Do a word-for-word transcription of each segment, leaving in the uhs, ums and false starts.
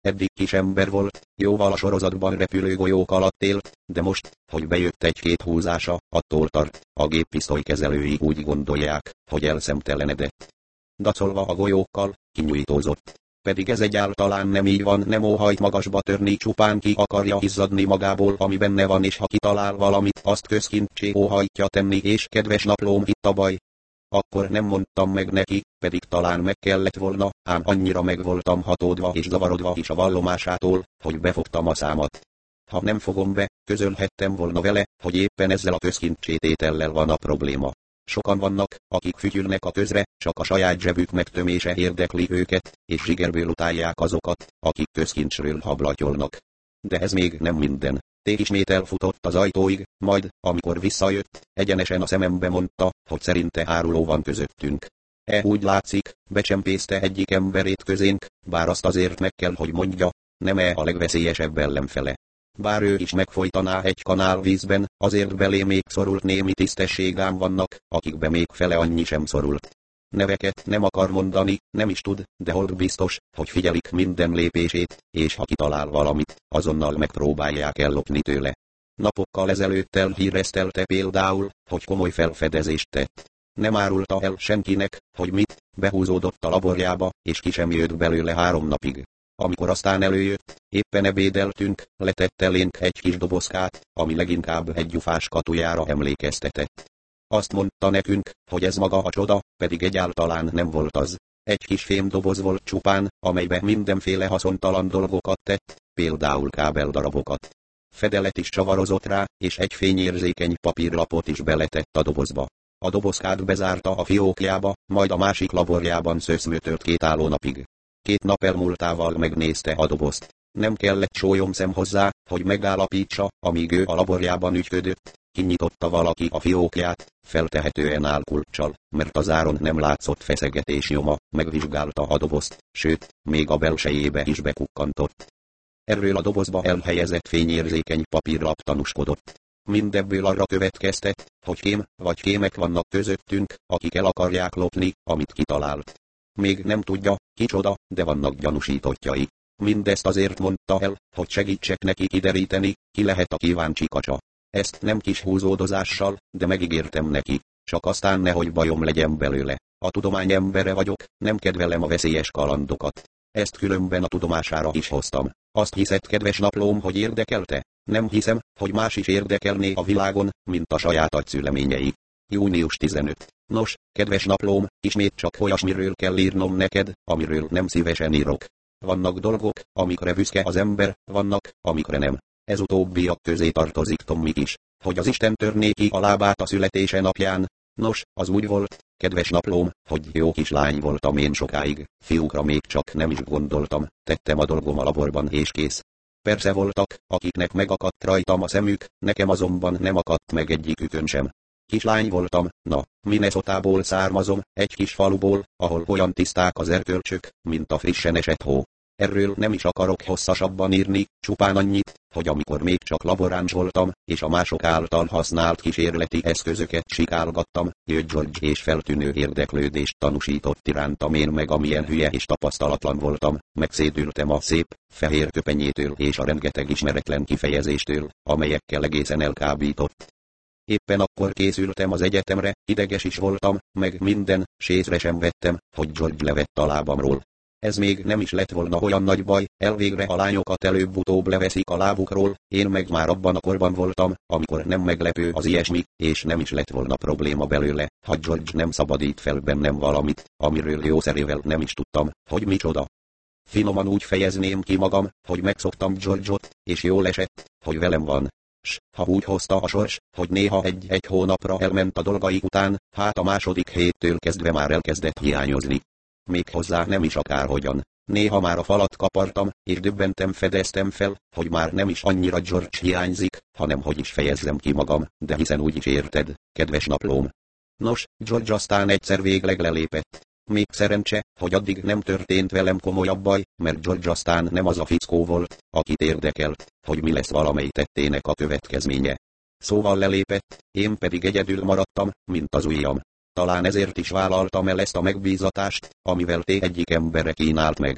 Eddig kis ember volt, jóval a sorozatban repülő golyók alatt élt, de most, hogy bejött egy-két húzása, attól tart, a géppisztoly kezelői úgy gondolják, hogy elszemtelenedett. Dacolva a golyókkal, kinyújtózott. Pedig ez egyáltalán nem így van, nem óhajt magasba törni, csupán ki akarja izzadni magából, ami benne van, és ha kitalál valamit, azt közkincsé óhajtja tenni, és kedves naplóm, itt a baj. Akkor nem mondtam meg neki, pedig talán meg kellett volna, ám annyira meg voltam hatódva és zavarodva is a vallomásától, hogy befogtam a számat. Ha nem fogom be, közölhettem volna vele, hogy éppen ezzel a közkincsététellel van a probléma. Sokan vannak, akik fütyülnek a közre, csak a saját zsebük megtömése érdekli őket, és zsigerből utálják azokat, akik közkincsről hablatyolnak. De ez még nem minden. T ismét elfutott az ajtóig, majd, amikor visszajött, egyenesen a szemembe mondta, hogy szerinte áruló van közöttünk. E úgy látszik, becsempészte egyik emberét közénk, bár azt azért meg kell, hogy mondja, nem e a legveszélyesebb ellenfele. Bár ő is megfojtaná egy kanál vízben, azért belé még szorult némi tisztességám vannak, akikbe még fele annyi sem szorult. Neveket nem akar mondani, nem is tud, de hold biztos, hogy figyelik minden lépését, és ha kitalál valamit, azonnal megpróbálják ellopni tőle. Napokkal ezelőtt elhíreztelte például, hogy komoly felfedezést tett. Nem árulta el senkinek, hogy mit, behúzódott a laborjába, és ki sem jött belőle három napig. Amikor aztán előjött, éppen ebédeltünk, letett elénk egy kis dobozkát, ami leginkább egy gyufás katujára emlékeztetett. Azt mondta nekünk, hogy ez maga a csoda, pedig egyáltalán nem volt az. Egy kis fémdoboz volt csupán, amelybe mindenféle haszontalan dolgokat tett, például kábeldarabokat. Fedelet is csavarozott rá, és egy fényérzékeny papírlapot is beletett a dobozba. A dobozkát bezárta a fiókjába, majd a másik laborjában szöszmötölt két állónapig. Két nap elmúltával megnézte a dobozt. Nem kellett sólyomszem hozzá, hogy megállapítsa, amíg ő a laborjában ügyködött. Kinyitotta valaki a fiókját, feltehetően álkulccsal, mert az áron nem látszott feszegetés nyoma, megvizsgálta a dobozt, sőt, még a belsejébe is bekukkantott. Erről a dobozba elhelyezett fényérzékeny papírlap tanúskodott. Mindebből arra következtet, hogy kém vagy kémek vannak közöttünk, akik el akarják lopni, amit kitalált. Még nem tudja, kicsoda, de vannak gyanúsítottjai. Mindezt azért mondta el, hogy segítsek neki kideríteni, ki lehet a kíváncsi kacsa. Ezt nem kis húzódozással, de megígértem neki, csak aztán nehogy bajom legyen belőle. A tudomány embere vagyok, nem kedvelem a veszélyes kalandokat. Ezt különben a tudomására is hoztam. Azt hiszed, kedves naplóm, hogy érdekelte? Nem hiszem, hogy más is érdekelné a világon, mint a saját agyszüleményei. június tizenötödike. Nos, kedves naplóm, ismét csak olyasmiről kell írnom neked, amiről nem szívesen írok. Vannak dolgok, amikre büszke az ember, vannak, amikre nem. Ez utóbbiak közé tartozik Tommy is. Hogy az Isten törné ki a lábát a születése napján. Nos, az úgy volt, kedves naplóm, hogy jó kislány voltam én sokáig, fiúkra még csak nem is gondoltam, tettem a dolgom a laborban és kész. Persze voltak, akiknek megakadt rajtam a szemük, nekem azonban nem akadt meg egyikükön sem. Kislány voltam, na, Minnesotából származom, egy kis faluból, ahol olyan tiszták az erkölcsök, mint a frissen esett hó. Erről nem is akarok hosszasabban írni, csupán annyit, hogy amikor még csak laboráns voltam, és a mások által használt kísérleti eszközöket sikálgattam, jött George és feltűnő érdeklődést tanúsított irántam, én meg amilyen hülye és tapasztalatlan voltam, megszédültem a szép, fehér köpenyétől és a rengeteg ismeretlen kifejezéstől, amelyekkel egészen elkábított. Éppen akkor készültem az egyetemre, ideges is voltam, meg minden, s észre sem vettem, hogy George levett a lábamról. Ez még nem is lett volna olyan nagy baj, elvégre a lányokat előbb-utóbb leveszik a lábukról, én meg már abban a korban voltam, amikor nem meglepő az ilyesmi, és nem is lett volna probléma belőle, ha George nem szabadít fel bennem valamit, amiről jószerével nem is tudtam, hogy micsoda. Finoman úgy fejezném ki magam, hogy megszoktam George-ot, és jól esett, hogy velem van. S, ha úgy hozta a sors, hogy néha egy-egy hónapra elment a dolgaik után, hát a második héttől kezdve már elkezdett hiányozni. Még hozzá nem is akárhogyan. Néha már a falat kapartam, és döbbentem fedeztem fel, hogy már nem is annyira George hiányzik, hanem hogy is fejezzem ki magam, de hiszen úgy is érted, kedves naplóm. Nos, George aztán egyszer végleg lelépett. Még szerencse, hogy addig nem történt velem komolyabb baj, mert George aztán nem az a fickó volt, akit érdekelt, hogy mi lesz valamely tettének a következménye. Szóval lelépett, én pedig egyedül maradtam, mint az ujjam. Talán ezért is vállaltam el ezt a megbízatást, amivel té egyik embere kínált meg.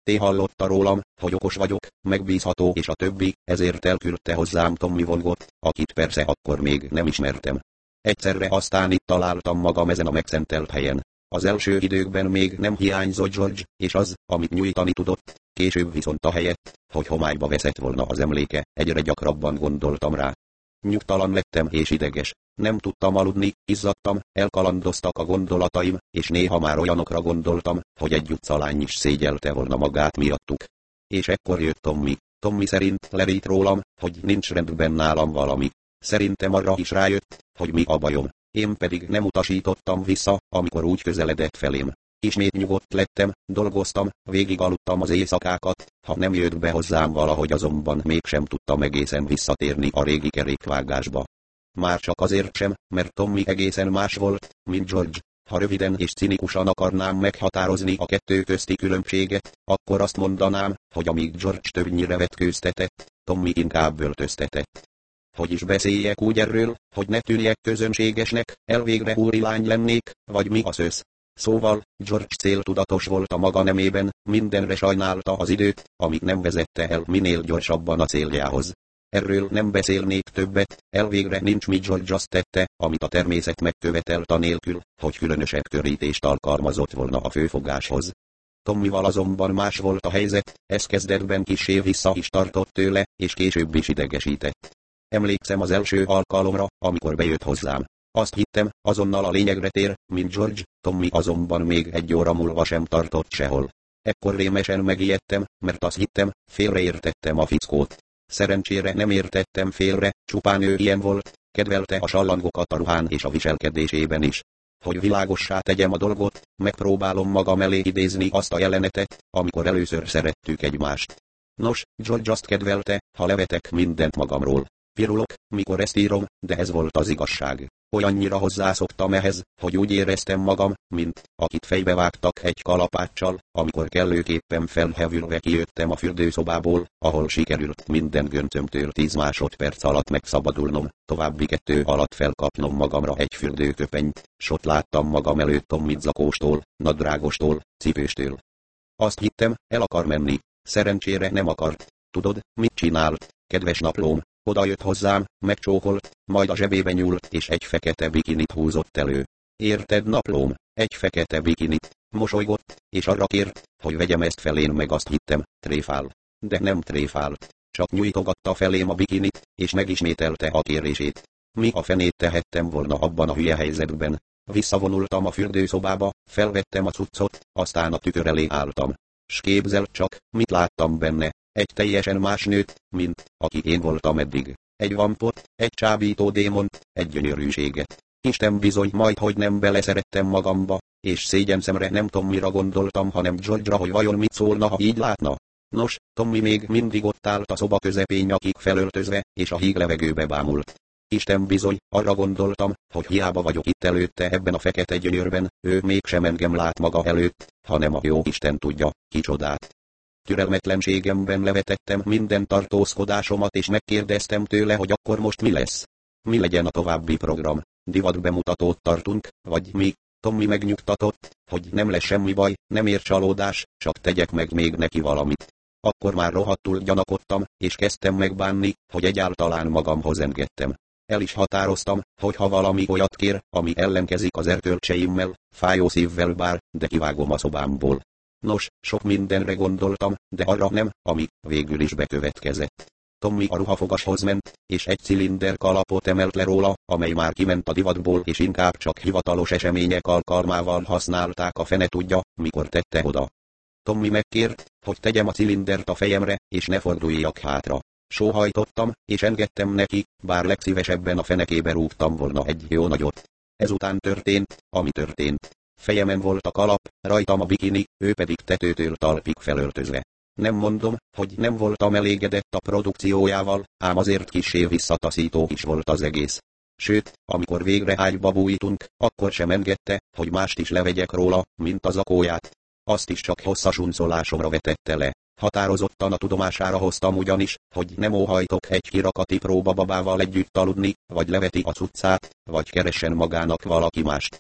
Té hallotta rólam, hogy okos vagyok, megbízható és a többi, ezért elküldte hozzám Tommy Vongot, akit persze akkor még nem ismertem. Egyszerre aztán itt találtam magam ezen a megszentelt helyen. Az első időkben még nem hiányzott George, és az, amit nyújtani tudott, később viszont a helyett, hogy homályba veszett volna az emléke, egyre gyakrabban gondoltam rá. Nyugtalan lettem és ideges. Nem tudtam aludni, izzadtam, elkalandoztak a gondolataim, és néha már olyanokra gondoltam, hogy egy utcalány is szégyelte volna magát miattuk. És ekkor jött Tommy. Tommy szerint lerít rólam, hogy nincs rendben nálam valami. Szerintem arra is rájött, hogy mi a bajom. Én pedig nem utasítottam vissza, amikor úgy közeledett felém. Ismét nyugodt lettem, dolgoztam, végig aludtam az éjszakákat, ha nem jött be hozzám valahogy azonban mégsem tudtam egészen visszatérni a régi kerékvágásba. Már csak azért sem, mert Tommy egészen más volt, mint George. Ha röviden és cinikusan akarnám meghatározni a kettő közti különbséget, akkor azt mondanám, hogy amíg George többnyire vetkőztetett, Tommy inkább öltöztetett. Hogy is beszéljek úgy erről, hogy ne tűnjek közönségesnek, elvégre úrilány lennék, vagy mi a szösz. Szóval, George céltudatos volt a maga nemében, mindenre sajnálta az időt, amíg nem vezette el minél gyorsabban a céljához. Erről nem beszélnék többet, elvégre nincs mi George azt tette, amit a természet megkövetelt anélkül, hogy különösebb körítést alkalmazott volna a főfogáshoz. Tommyval azonban más volt a helyzet, ez kezdetben kissé vissza is tartott tőle, és később is idegesített. Emlékszem az első alkalomra, amikor bejött hozzám. Azt hittem, azonnal a lényegre tér, mint George, Tommy azonban még egy óra múlva sem tartott sehol. Ekkor rémesen megijedtem, mert azt hittem, félreértettem a fickót. Szerencsére nem értettem félre, csupán ő ilyen volt, kedvelte a sallangokat a ruhán és a viselkedésében is. Hogy világossá tegyem a dolgot, megpróbálom magam elé idézni azt a jelenetet, amikor először szerettük egymást. Nos, George azt kedvelte, ha levetek mindent magamról. Virulok, mikor ezt írom, de ez volt az igazság. Olyannyira hozzászoktam ehhez, hogy úgy éreztem magam, mint akit fejbevágtak egy kalapáccsal, amikor kellőképpen felhevülve kijöttem a fürdőszobából, ahol sikerült minden göncömtől tíz másodperc alatt megszabadulnom, további kettő alatt felkapnom magamra egy fürdőköpenyt, s ott láttam magam előtt Tommit zakóstól, nadrágostól, cipőstől. Azt hittem, el akar menni. Szerencsére nem akart. Tudod, mit csinált, kedves naplóm? Oda jött hozzám, megcsókolt, majd a zsebébe nyúlt és egy fekete bikinit húzott elő. Érted, naplóm? Egy fekete bikinit. Mosolygott, és arra kért, hogy vegyem ezt felén, meg azt hittem, tréfál. De nem tréfált. Csak nyújtogatta felém a bikinit, és megismételte a kérését. Mi a fenét tehettem volna abban a hülye helyzetben? Visszavonultam a fürdőszobába, felvettem a cuccot, aztán a tükör elé álltam. S képzeld csak, mit láttam benne. Egy teljesen más nőt, mint aki én voltam eddig. Egy vampot, egy csábító démont, egy gyönyörűséget. Isten bizony majd, hogy nem beleszerettem magamba, és szégyenszemre nem Tommyra gondoltam, hanem George-ra, hogy vajon mit szólna, ha így látna. Nos, Tommy még mindig ott állt a szoba közepén nyakig felöltözve, és a híg levegőbe bámult. Isten bizony, arra gondoltam, hogy hiába vagyok itt előtte ebben a fekete gyönyörben, ő mégsem engem lát maga előtt, hanem a jó Isten tudja, kicsodát. Türelmetlenségemben levetettem minden tartózkodásomat és megkérdeztem tőle, hogy akkor most mi lesz. Mi legyen a további program? Divat bemutatót tartunk, vagy mi? Tommy megnyugtatott, hogy nem lesz semmi baj, nem ér csalódás, csak tegyek meg még neki valamit. Akkor már rohadtul gyanakodtam, és kezdtem megbánni, hogy egyáltalán magamhoz engedtem. El is határoztam, hogy ha valami olyat kér, ami ellenkezik az erkölcseimmel, fájó szívvel bár, de kivágom a szobámból. Nos, sok mindenre gondoltam, de arra nem, ami végül is bekövetkezett. Tommy a ruhafogashoz ment, és egy cilinder kalapot emelt le róla, amely már kiment a divatból és inkább csak hivatalos események alkalmával használták, a fene tudja, mikor tette oda. Tommy megkért, hogy tegyem a cilindert a fejemre, és ne forduljak hátra. Sóhajtottam, és engedtem neki, bár legszívesebben a fenekébe rúgtam volna egy jó nagyot. Ezután történt, ami történt. Fejemen volt a kalap, rajtam a bikini, ő pedig tetőtől talpig felöltözve. Nem mondom, hogy nem voltam elégedett a produkciójával, ám azért kissé visszataszító is volt az egész. Sőt, amikor végre ágyba bújtunk, akkor sem engedte, hogy mást is levegyek róla, mint a zakóját. Azt is csak hosszas uncolásomra vetette le. Határozottan a tudomására hoztam ugyanis, hogy nem óhajtok egy kirakati próbababával együtt aludni, vagy leveti a cuccát, vagy keressen magának valaki mást.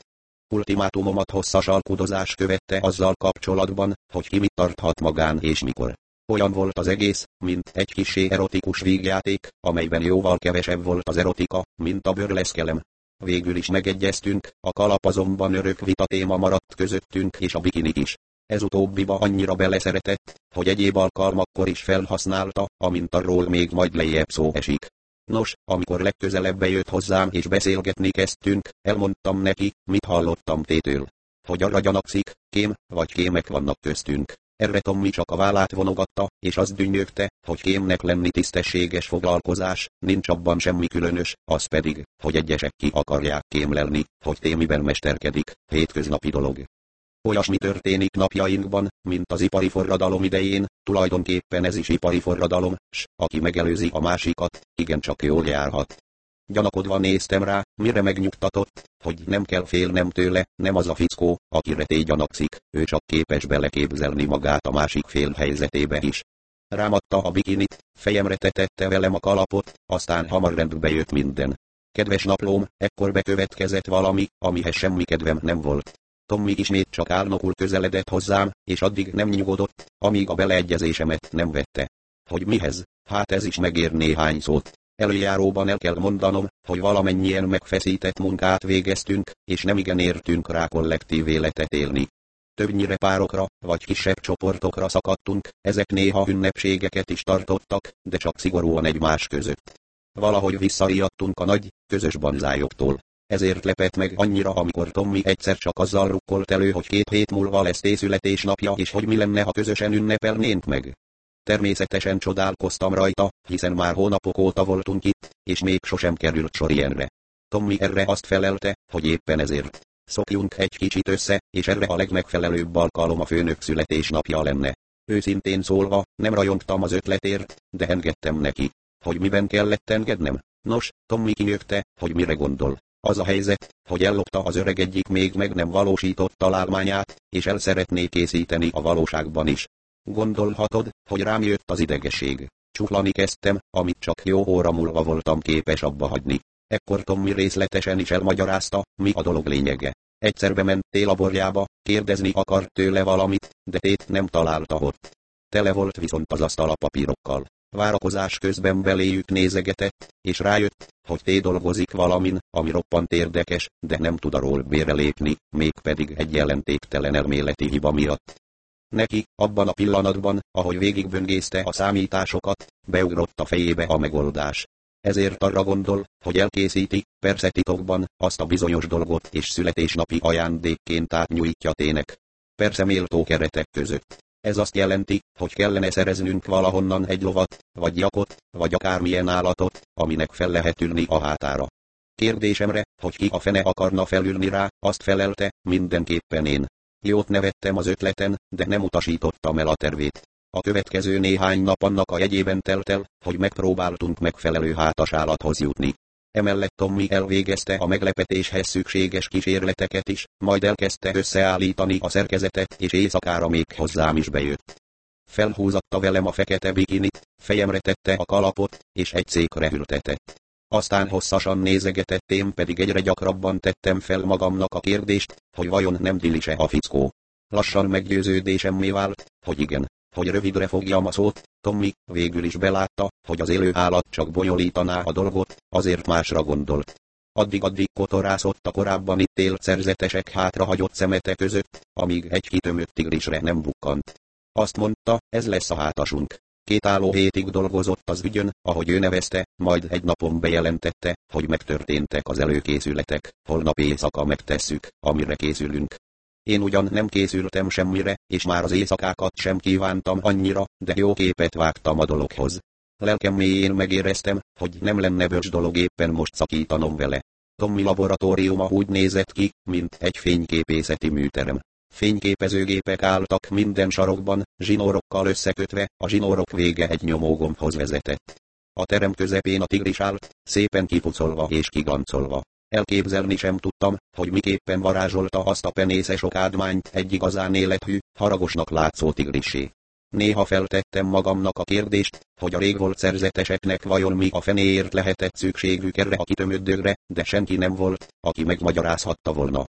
Ultimátumomat hosszas alkudozás követte azzal kapcsolatban, hogy ki mit tarthat magán és mikor. Olyan volt az egész, mint egy kissé erotikus vígjáték, amelyben jóval kevesebb volt az erotika, mint a bőrleszkelem. Végül is megegyeztünk, a kalap azonban örök vitatéma maradt közöttünk és a bikinik is. Ez utóbbiba annyira beleszeretett, hogy egyéb alkalmakkor is felhasználta, amint arról még majd lejjebb szó esik. Nos, amikor legközelebb bejött hozzám és beszélgetni kezdtünk, elmondtam neki, mit hallottam tétől. Hogy arra gyanakszik, kém, vagy kémek vannak köztünk. Erre Tommy csak a vállát vonogatta, és azt dünnyögte, hogy kémnek lenni tisztességes foglalkozás, nincs abban semmi különös, az pedig, hogy egyesek ki akarják kémlelni, hogy témiben mesterkedik, hétköznapi dolog. Olyasmi történik napjainkban, mint az ipari forradalom idején, tulajdonképpen ez is ipari forradalom, s aki megelőzi a másikat, igencsak jól járhat. Gyanakodva néztem rá, mire megnyugtatott, hogy nem kell félnem tőle, nem az a fickó, akire té gyanakszik, ő csak képes beleképzelni magát a másik fél helyzetébe is. Rámadta a bikinit, fejemre tetette velem a kalapot, aztán hamar rendbe jött minden. Kedves naplóm, ekkor bekövetkezett valami, amihez semmi kedvem nem volt. Tommy ismét csak álnokul közeledett hozzám, és addig nem nyugodott, amíg a beleegyezésemet nem vette. Hogy mihez? Hát ez is megér néhány szót. Előjáróban el kell mondanom, hogy valamennyien megfeszített munkát végeztünk, és nemigen értünk rá kollektív életet élni. Többnyire párokra, vagy kisebb csoportokra szakadtunk, ezek néha ünnepségeket is tartottak, de csak szigorúan egymás között. Valahogy visszariadtunk a nagy, közös banzájoktól. Ezért lepett meg annyira, amikor Tommy egyszer csak azzal rukkolt elő, hogy két hét múlva lesz té születésnapja, és hogy mi lenne, ha közösen ünnepelnénk meg. Természetesen csodálkoztam rajta, hiszen már hónapok óta voltunk itt, és még sosem került sor ilyenre. Tommy erre azt felelte, hogy éppen ezért. Szokjunk egy kicsit össze, és erre a legmegfelelőbb alkalom a főnök születésnapja lenne. Őszintén szólva, nem rajongtam az ötletért, de engedtem neki. Hogy miben kellett engednem? Nos, Tommy kinyögte, hogy mire gondol. Az a helyzet, hogy ellopta az öreg egyik még meg nem valósított találmányát, és el szeretné készíteni a valóságban is. Gondolhatod, hogy rám jött az idegesség. Csuklani kezdtem, amit csak jó óra múlva voltam képes abba hagyni. Ekkor Tommy részletesen is elmagyarázta, mi a dolog lényege. Egyszer bementél a borjába, kérdezni akart tőle valamit, de tét nem találta ott. Tele volt viszont az asztal a papírokkal. Várakozás közben beléjük nézegetett, és rájött, hogy té dolgozik valamin, ami roppant érdekes, de nem tud arról bérre lépni, mégpedig egy jelentéktelen elméleti hiba miatt. Neki, abban a pillanatban, ahogy végigböngészte a számításokat, beugrott a fejébe a megoldás. Ezért arra gondol, hogy elkészíti, persze titokban, azt a bizonyos dolgot és születésnapi ajándékként átnyújtja tének. Persze méltó keretek között. Ez azt jelenti, hogy kellene szereznünk valahonnan egy lovat, vagy jakot, vagy akármilyen állatot, aminek fel lehet ülni a hátára. Kérdésemre, hogy ki a fene akarna felülni rá, azt felelte, mindenképpen én. Jót nevettem az ötleten, de nem utasítottam el a tervét. A következő néhány nap annak a jegyében telt el, hogy megpróbáltunk megfelelő hátasállathoz jutni. Emellett Tommy elvégezte a meglepetéshez szükséges kísérleteket is, majd elkezdte összeállítani a szerkezetet, és éjszakára még hozzám is bejött. Felhúzatta velem a fekete bikinit, fejemre tette a kalapot, és egy székre ültetett. Aztán hosszasan nézegetett, én pedig egyre gyakrabban tettem fel magamnak a kérdést, hogy vajon nem dilise a fickó. Lassan meggyőződésemmé vált, hogy igen. Hogy rövidre fogjam a szót, Tommy végül is belátta, hogy az élő állat csak bonyolítaná a dolgot, azért másra gondolt. Addig-addig kotorászott a korábban itt élt szerzetesek hátrahagyott szemete között, amíg egy kitömött tigrisre nem bukkant. Azt mondta, ez lesz a hátasunk. Két álló hétig dolgozott az ügyön, ahogy ő nevezte, majd egy napon bejelentette, hogy megtörténtek az előkészületek, holnap éjszaka megtesszük, amire készülünk. Én ugyan nem készültem semmire, és már az éjszakákat sem kívántam annyira, de jó képet vágtam a dologhoz. Lelkem mélyén megéreztem, hogy nem lenne bölcs dolog éppen most szakítanom vele. Tommy laboratóriuma úgy nézett ki, mint egy fényképészeti műterem. Fényképezőgépek álltak minden sarokban, zsinórokkal összekötve, a zsinórok vége egy nyomógombhoz vezetett. A terem közepén a tigris állt, szépen kipucolva és kiglancolva. Elképzelni sem tudtam, hogy miképpen varázsolta azt a penészes okádmányt egy igazán élethű, haragosnak látszó tigrissé. Néha feltettem magamnak a kérdést, hogy a régvolt szerzeteseknek vajon mi a fenéért lehetett szükségük erre a kitömött dögre, de senki nem volt, aki megmagyarázhatta volna.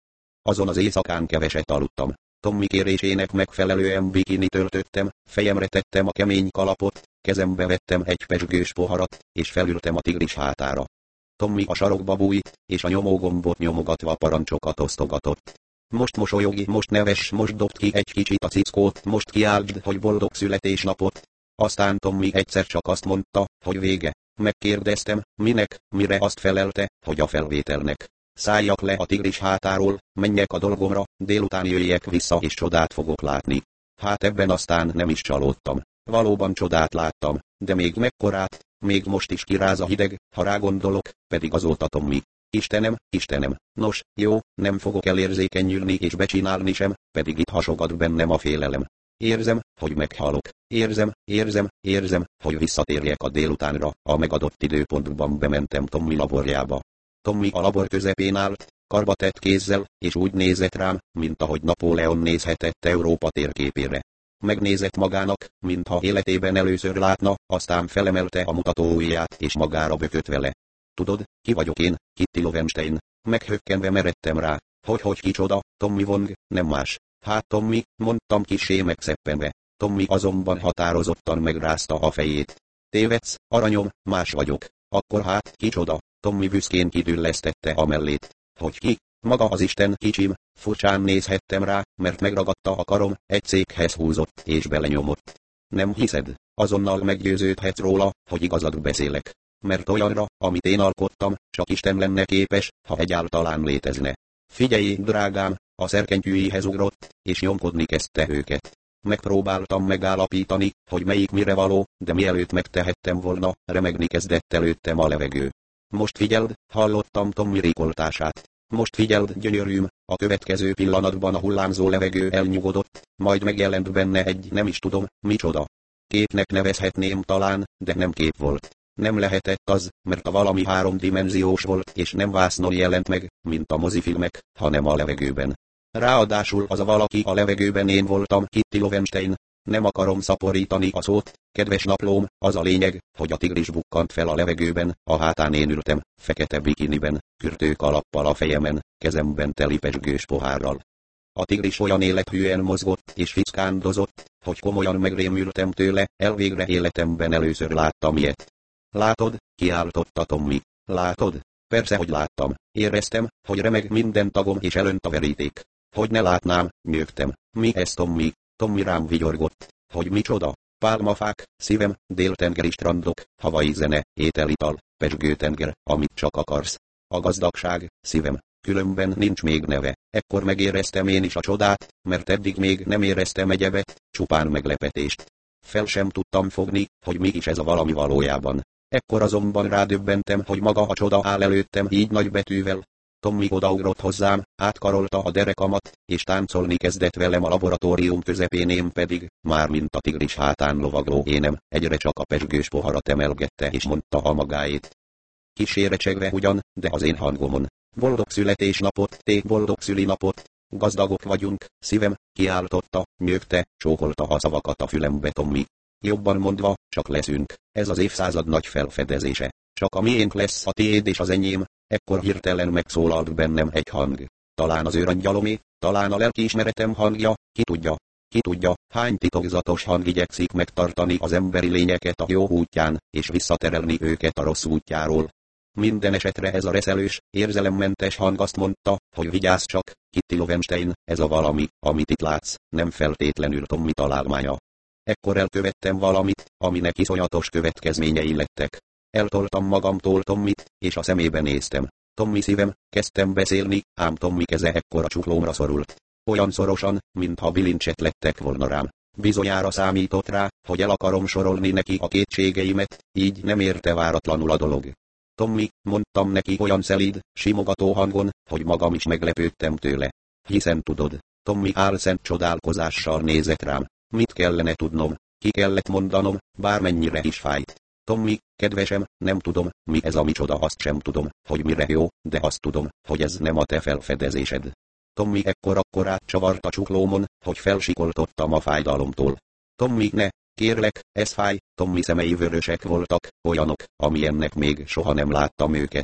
Azon az éjszakán keveset aludtam. Tommy kérésének megfelelően bikinit öltöttem, fejemre tettem a kemény kalapot, kezembe vettem egy pezsgős poharat, és felültem a tigris hátára. Tommy a sarokba bújt, és a nyomógombot nyomogatva parancsokat osztogatott. Most mosolyogi, most neves, most dobd ki egy kicsit a cickót, most kiáltsd, hogy boldog születésnapot. Aztán Tommy egyszer csak azt mondta, hogy vége. Megkérdeztem, minek, mire azt felelte, hogy a felvételnek. Szálljak le a tigris hátáról, menjek a dolgomra, délután jöjjek vissza és csodát fogok látni. Hát ebben aztán nem is csalódtam. Valóban csodát láttam, de még mekkorát, még most is kiráz a hideg, ha rágondolok, pedig azóta Tommy. Istenem, Istenem, nos, jó, nem fogok elérzékenyülni és becsinálni sem, pedig itt hasogat bennem a félelem. Érzem, hogy meghalok. Érzem, érzem, érzem, hogy visszatérjek a délutánra, a megadott időpontban bementem Tommy laborjába. Tommy a labor közepén állt, karbatett kézzel, és úgy nézett rám, mint ahogy Napóleon nézhetett Európa térképére. Megnézett magának, mintha életében először látna, aztán felemelte a mutatóujját és magára bökött vele. Tudod, ki vagyok én, Kitty Lovenstein? Meghökkenve meredtem rá. Hogy hogy kicsoda, Tommy Wong, nem más. Hát Tommy, mondtam kissé megszeppenve. Tommy azonban határozottan megrázta a fejét. Tévedsz, aranyom, más vagyok. Akkor hát, kicsoda? Tommy büszkén kidüllesztette a mellét. Hogy ki? Maga az Isten, kicsim. Furcsán nézhettem rá, mert megragadta a karom, egy székhez húzott és belenyomott. Nem hiszed? Azonnal meggyőződhetsz róla, hogy igazad beszélek. Mert olyanra, amit én alkottam, csak Isten lenne képes, ha egyáltalán létezne. Figyelj, drágám, a szerkentyűihez ugrott, és nyomkodni kezdte őket. Megpróbáltam megállapítani, hogy melyik mire való, de mielőtt megtehettem volna, remegni kezdett előttem a levegő. Most figyeld, hallottam Tommy rikoltását. Most figyeld, gyönyörűm, a következő pillanatban a hullámzó levegő elnyugodott, majd megjelent benne egy nem is tudom, micsoda. Képnek nevezhetném talán, de nem kép volt. Nem lehetett az, mert a valami háromdimenziós volt és nem vásznon jelent meg, mint a mozifilmek, hanem a levegőben. Ráadásul az a valaki a levegőben én voltam, Kitty Lovenstein. Nem akarom szaporítani a szót, kedves naplóm, az a lényeg, hogy a tigris bukkant fel a levegőben, a hátán én ültem, fekete bikiniben, kürtőkalappal a fejemen, kezemben teli pezsgős pohárral. A tigris olyan élethűen mozgott és fickándozott, hogy komolyan megrémültem tőle, elvégre életemben először láttam ilyet. Látod, kiáltotta Tommy. Látod? Persze, hogy láttam. Éreztem, hogy remeg minden tagom és elönt a veríték. Hogy ne látnám, nyögtem. Mi ez, Tommy? Tommy rám vigyorgott. Hogy micsoda? Pálmafák, szívem, déltengeri strandok, havai zene, ételital, pezsgőtenger, amit csak akarsz. A gazdagság, szívem, különben nincs még neve. Ekkor megéreztem én is a csodát, mert eddig még nem éreztem egyebet, csupán meglepetést. Fel sem tudtam fogni, hogy mi is ez a valami valójában. Ekkor azonban rádöbbentem, hogy maga a csoda áll előttem így nagy betűvel. Tommy odaugrott hozzám, átkarolta a derekamat, és táncolni kezdett velem a laboratórium közepén, én pedig, már mint a tigris hátán lovagló énem, egyre csak a pezsgős poharat emelgette és mondta a magáét. Kissé recsegve ugyan, de az én hangomon. Boldog születésnapot, té boldog szülinapot, gazdagok vagyunk, szívem, kiáltotta, nyögte, csókolta a szavakat a fülembe Tommy. Jobban mondva, csak leszünk, ez az évszázad nagy felfedezése. Csak a miénk lesz a tiéd és az enyém. Ekkor hirtelen megszólalt bennem egy hang. Talán az őrangyalomé, talán a lelkiismeretem hangja, ki tudja, ki tudja, hány titokzatos hang igyekszik megtartani az emberi lényeket a jó útján, és visszaterelni őket a rossz útjáról. Minden esetre ez a reszelős, érzelemmentes hang azt mondta, hogy vigyázz csak, Kitty Lovenstein, ez a valami, amit itt látsz, nem feltétlenül Tommy találmánya. Ekkor elkövettem valamit, aminek iszonyatos következményei lettek. Eltoltam magamtól Tommyt, és a szemébe néztem. Tommy szívem, kezdtem beszélni, ám Tommy keze ekkor a csuklómra szorult. Olyan szorosan, mintha bilincset lettek volna rám. Bizonyára számított rá, hogy el akarom sorolni neki a kétségeimet, így nem érte váratlanul a dolog. Tommy, mondtam neki olyan szelíd, simogató hangon, hogy magam is meglepődtem tőle. Hiszen tudod, Tommy álszent csodálkozással nézett rám. Mit kellene tudnom, ki kellett mondanom, bármennyire is fájt. Tommy, kedvesem, nem tudom, mi ez a micsoda, azt sem tudom, hogy mire jó, de azt tudom, hogy ez nem a te felfedezésed. Tommy ekkor akkorát csavart a csuklómon, hogy felsikoltottam a fájdalomtól. Tommy, ne, kérlek, ez fáj, Tommy szemei vörösek voltak, olyanok, amilyennek még soha nem láttam őket.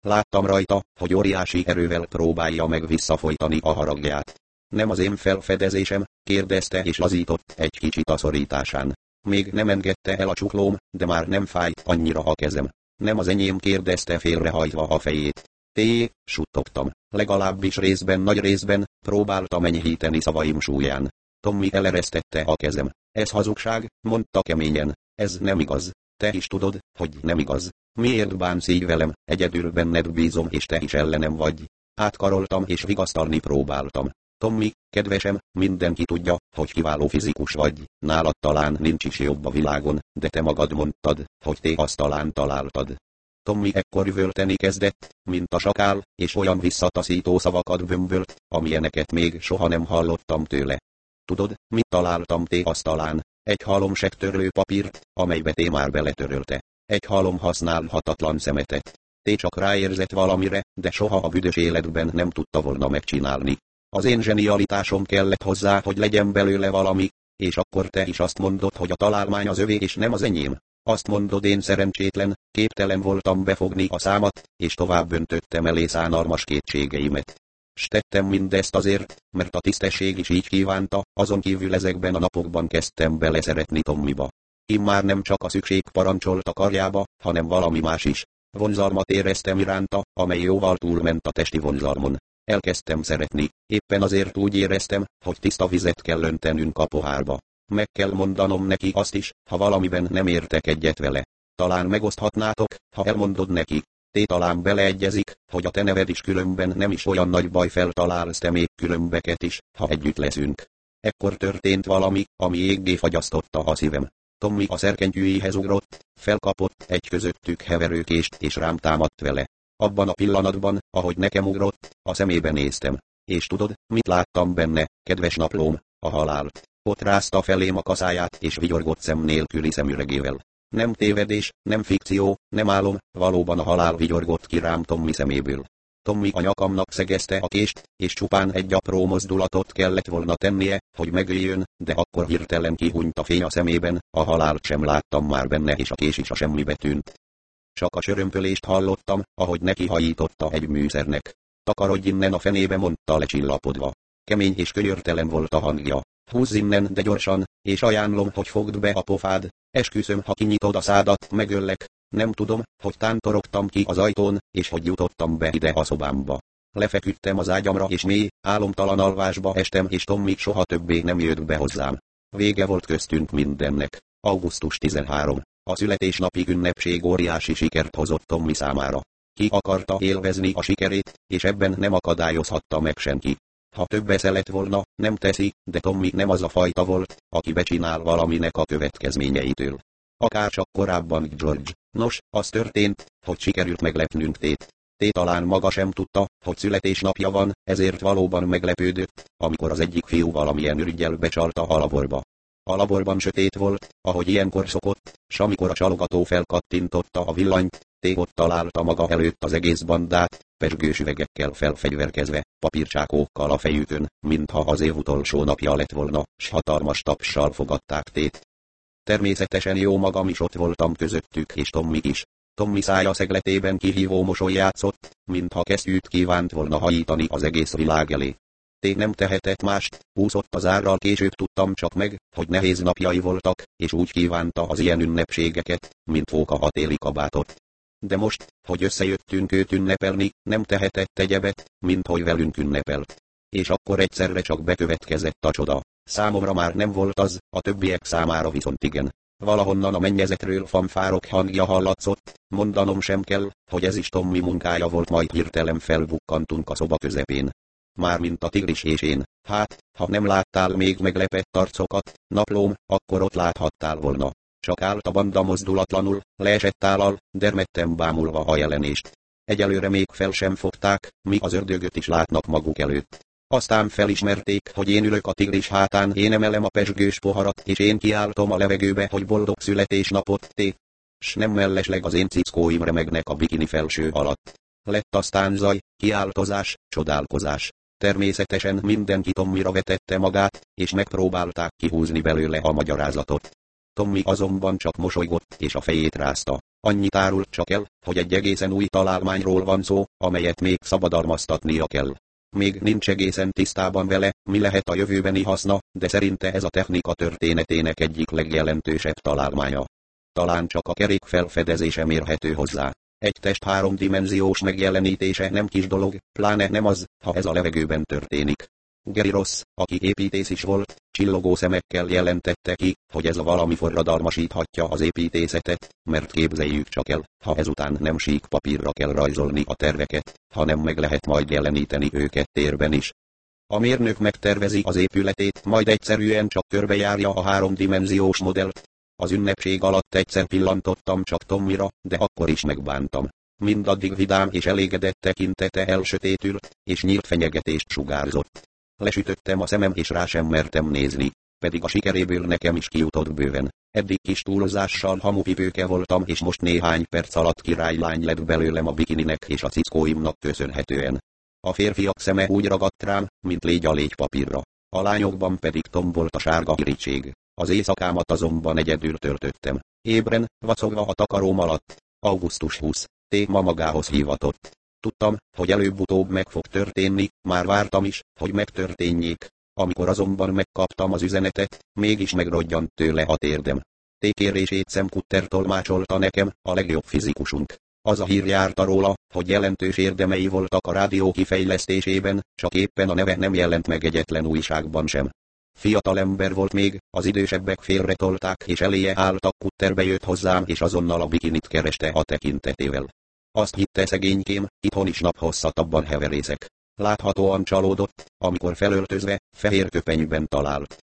Láttam rajta, hogy óriási erővel próbálja meg visszafolytani a haragját. Nem az én felfedezésem, kérdezte és lazított egy kicsit a szorításán. Még nem engedte el a csuklóm, de már nem fájt annyira a kezem. Nem az enyém, kérdezte félrehajtva a fejét. Té, suttogtam. Legalábbis részben, nagy részben, próbáltam enyhíteni szavaim súlyán. Tommy eleresztette a kezem. Ez hazugság, mondta keményen. Ez nem igaz. Te is tudod, hogy nem igaz. Miért bánsz így velem, egyedül benned bízom és te is ellenem vagy. Átkaroltam és vigasztalni próbáltam. Tommy, kedvesem, mindenki tudja, hogy kiváló fizikus vagy. Nálad talán nincs is jobb a világon, de te magad mondtad, hogy te azt talán találtad. Tommy ekkor üvölteni kezdett, mint a sakál, és olyan visszataszító szavakat bömbölt, amilyeneket még soha nem hallottam tőle. Tudod, mit találtam té asztalán? Egy halom segtörlő papírt, amelybe té már beletörölte. Egy halom használhatatlan szemetet. Té csak ráérzett valamire, de soha a büdös életben nem tudta volna megcsinálni. Az én zsenialitásom kellett hozzá, hogy legyen belőle valami, és akkor te is azt mondod, hogy a találmány az övé és nem az enyém. Azt mondod, én szerencsétlen, képtelen voltam befogni a számat, és tovább öntöttem elé szánalmas kétségeimet. S tettem mindezt azért, mert a tisztesség is így kívánta, azon kívül ezekben a napokban kezdtem beleszeretni Tommyba. Immár nem csak a szükség parancsolt a karjába, hanem valami más is. Vonzalmat éreztem iránta, amely jóval túlment a testi vonzalmon. Elkezdtem szeretni, éppen azért úgy éreztem, hogy tiszta vizet kell öntenünk a pohárba. Meg kell mondanom neki azt is, ha valamiben nem értek egyet vele. Talán megoszthatnátok, ha elmondod neki. Té talán beleegyezik, hogy a te neved is különben nem is olyan nagy baj, feltalálsz te még különbeket is, ha együtt leszünk. Ekkor történt valami, ami éggé fagyasztotta a szívem. Tommy a szerkentyűjéhez ugrott, felkapott egy közöttük heverőkést és rám támadt vele. Abban a pillanatban, ahogy nekem ugrott, a szemébe néztem. És tudod, mit láttam benne, kedves naplóm? A halált. Ott rázta felém a kaszáját és vigyorgott szem nélküli szemüregével. Nem tévedés, nem fikció, nem álom, valóban a halál vigyorgott ki rám Tommy szeméből. Tommy a nyakamnak szegezte a kést, és csupán egy apró mozdulatot kellett volna tennie, hogy megöljön, de akkor hirtelen kihunyt a fény a szemében, a halált sem láttam már benne és a kés is a semmibe tűnt. Csak a csörömpölést hallottam, ahogy neki hajította egy műszernek. Takarodj innen a fenébe, mondta lecsillapodva. Kemény és könyörtelen volt a hangja. Húzz innen, de gyorsan, és ajánlom, hogy fogd be a pofád. Esküszöm, ha kinyitod a szádat, megöllek. Nem tudom, hogy tántorogtam ki az ajtón, és hogy jutottam be ide a szobámba. Lefeküdtem az ágyamra és mély, álomtalan alvásba estem, és Tommy soha többé nem jött be hozzám. Vége volt köztünk mindennek. augusztus tizenharmadika. A születésnapi ünnepség óriási sikert hozott Tommy számára. Ki akarta élvezni a sikerét, és ebben nem akadályozhatta meg senki. Ha több esze lett volna, nem teszi, de Tommy nem az a fajta volt, aki becsinál valaminek a következményeitől. Akár csak korábban George. Nos, az történt, hogy sikerült meglepnünk Tét. Té talán maga sem tudta, hogy születésnapja van, ezért valóban meglepődött, amikor az egyik fiú valamilyen ürüggyel becsalta a laborba. A laborban sötét volt, ahogy ilyenkor szokott, s amikor a csalogató felkattintotta a villanyt, Té ott találta maga előtt az egész bandát, pezsgős üvegekkel felfegyverkezve, papírcsákókkal a fejükön, mintha az év utolsó napja lett volna, s hatalmas tapssal fogadták Tét. Természetesen jó magam is ott voltam közöttük és Tommy is. Tommy szája szegletében kihívó mosoly játszott, mintha kesztyűt kívánt volna hajítani az egész világ elé. Té nem tehetett mást, úszott az árral, később tudtam csak meg, hogy nehéz napjai voltak, és úgy kívánta az ilyen ünnepségeket, mint fóka a téli kabátot. De most, hogy összejöttünk őt ünnepelni, nem tehetett egyebet, mint hogy velünk ünnepelt. És akkor egyszerre csak bekövetkezett a csoda. Számomra már nem volt az, a többiek számára viszont igen. Valahonnan a mennyezetről fanfárok hangja hallatszott, mondanom sem kell, hogy ez is Tommy munkája volt, majd hirtelen felbukkantunk a szoba közepén. Mármint a tigris és én. Hát, ha nem láttál még meglepett arcokat, naplóm, akkor ott láthattál volna. Csak állt a banda mozdulatlanul, leesett állal, dermedten bámulva a jelenést. Egyelőre még fel sem fogták, mi az ördögöt is látnak maguk előtt. Aztán felismerték, hogy én ülök a tigris hátán, én emelem a pezsgős poharat, és én kiáltom a levegőbe, hogy boldog születésnapot, Té. S nem mellesleg az én cickóim remegnek a bikini felső alatt. Lett aztán zaj, kiáltozás, csodálkozás. Természetesen mindenki Tommyra vetette magát, és megpróbálták kihúzni belőle a magyarázatot. Tommy azonban csak mosolygott és a fejét rázta. Annyit árul csak el, hogy egy egészen új találmányról van szó, amelyet még szabadalmaztatnia kell. Még nincs egészen tisztában vele, mi lehet a jövőbeni haszna, de szerinte ez a technika történetének egyik legjelentősebb találmánya. Talán csak a kerék felfedezése mérhető hozzá. Egy test háromdimenziós megjelenítése nem kis dolog, pláne nem az, ha ez a levegőben történik. Gary Ross, aki építész is volt, csillogó szemekkel jelentette ki, hogy ez a valami forradalmasíthatja az építészetet, mert képzeljük csak el, ha ezután nem sík papírra kell rajzolni a terveket, hanem meg lehet majd jeleníteni őket térben is. A mérnök megtervezi az épületét, majd egyszerűen csak körbejárja a háromdimenziós modellt. Az ünnepség alatt egyszer pillantottam csak Tommyra, de akkor is megbántam. Mindaddig vidám és elégedett tekintete elsötétült, és nyílt fenyegetést sugárzott. Lesütöttem a szemem és rá sem mertem nézni, pedig a sikeréből nekem is kijutott bőven. Eddig kis túlozással hamuvivőke voltam, és most néhány perc alatt királylány lett belőlem a bikininek és a cickóimnak köszönhetően. A férfiak szeme úgy ragadt rám, mint légy a légypapírra. A lányokban pedig tombolt a sárga irítség. Az éjszakámat azonban egyedül töltöttem. Ébren, vacogva a takaróm alatt. augusztus huszadika. Téma magához hívatott. Tudtam, hogy előbb-utóbb meg fog történni, már vártam is, hogy megtörténjék. Amikor azonban megkaptam az üzenetet, mégis megrodjant tőle a térdem. Tékérését Sam Cutter tolmácsolta nekem, a legjobb fizikusunk. Az a hír járta róla, hogy jelentős érdemei voltak a rádió kifejlesztésében, csak éppen a neve nem jelent meg egyetlen újságban sem. Fiatal ember volt még, az idősebbek félretolták és eléje álltak. Cutter bejött hozzám és azonnal a bikinit kereste a tekintetével. Azt hitte szegénykém, itthon is naphosszattabban heverészek. Láthatóan csalódott, amikor felöltözve, fehér köpenyben talált.